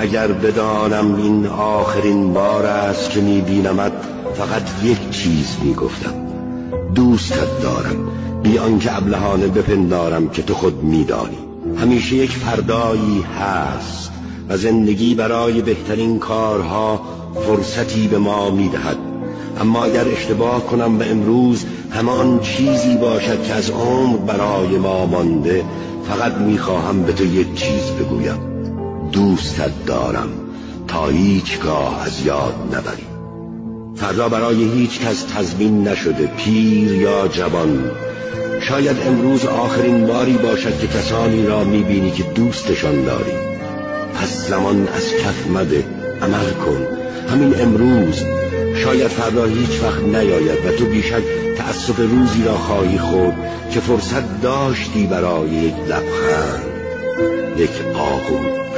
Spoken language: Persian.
اگر بدانم این آخرین بار است که میبینمت، فقط یک چیز میگفتم: دوستت دارم، بی آنکه ابلهانه بپندارم که تو خود میدانی. همیشه یک فردایی هست و زندگی برای بهترین کارها فرصتی به ما میدهد. اما اگر اشتباه کنم و امروز همان چیزی باشد که از عمر برای ما مانده، فقط میخواهم به تو یک چیز بگویم: دوستت دارم تا هیچگاه از یاد نبری. فردا برای هیچ کس تضمین نشده، پیر یا جوان. شاید امروز آخرین باری باشد که کسانی را میبینی که دوستشان داری. پس زمان از کف مده، عمل کن همین امروز. شاید فردا هیچ وقت نیاید و تو بیشک تأسف روزی را خواهی خورد که فرصت داشتی برای یک لبخند، یک آغوش.